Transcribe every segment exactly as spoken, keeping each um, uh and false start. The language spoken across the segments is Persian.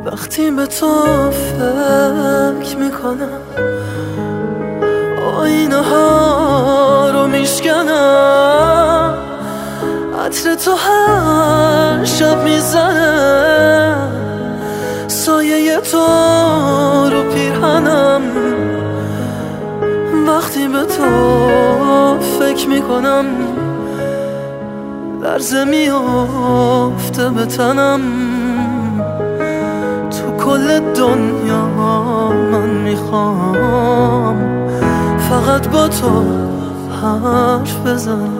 وقتی به تو فکر میکنم آینه ها رو میشکنم، عطر تو هر شب میزنه سایه تو رو پیرهنم. وقتی به تو فکر میکنم لرزه میافته به تنم. تو کل دنیا من میخوام فقط با تو حرف بزنم.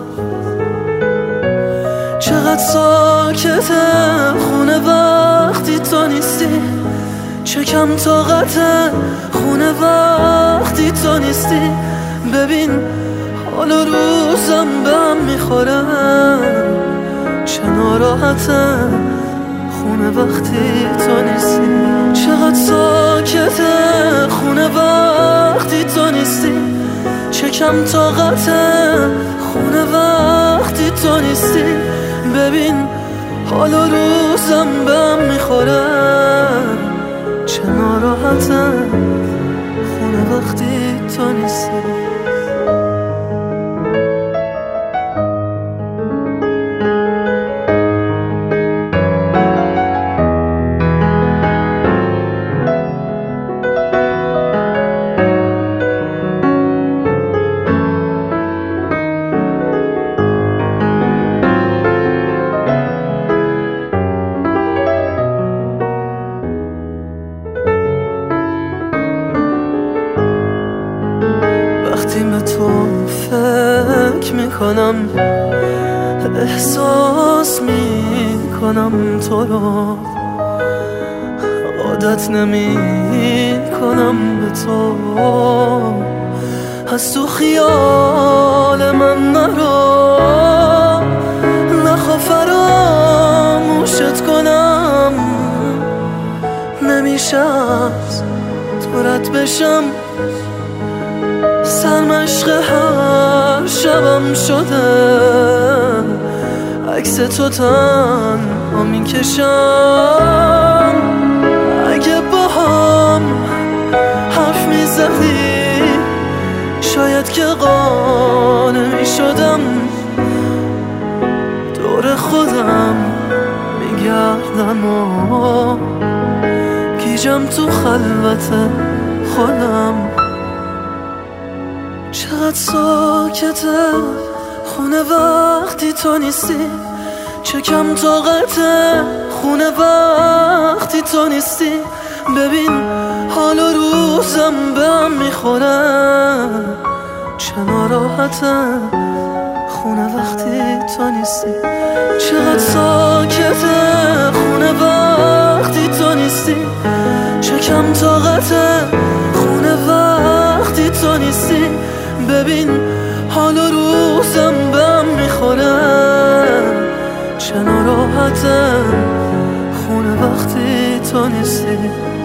چقدر ساکته خونه وقتی تو نیستی، چه کم طاقته خونه وقتی تو نیستی. ببین حال و روزم به هم میخوره، چه ناراحته خونه وقتی تو نیستی. چقدر ساکته خونه وقتی تو نیستی، چه کم طاقته خونه وقتی تو نیستی. ببین حال و روزم به هم میخوره، چه ناراحته خونه وقتی تو نیستی. وقتی به تو فکر میکنم احساس میکنم تو رو، عادت نمیکنم به تو. از تو خیال من نرو، نخوا فراموشت کنم. نمیشه از تو رد بشم، سرمشق هر شبم شده عکس تو تنها میکشم. اگه با هم حرف میزدی شاید که قانع میشدم. دور خودم میگردم و گیجم تو خلوت خودم. چقدر ساکته خونه وقتی تو نیستی، چه کم طاقته خونه وقتی تو نیستی. ببین حال و روزم به هم میخوره، چه ناراحته خونه وقتی تو نیستی. چقدر ساکته خونه وقتی تو نیستی، چه کم طاقته خونه وقتی تو نیستی. ببین حال و روزم به هم میخوره، چه ناراحته خونه وقتی تو نیستی.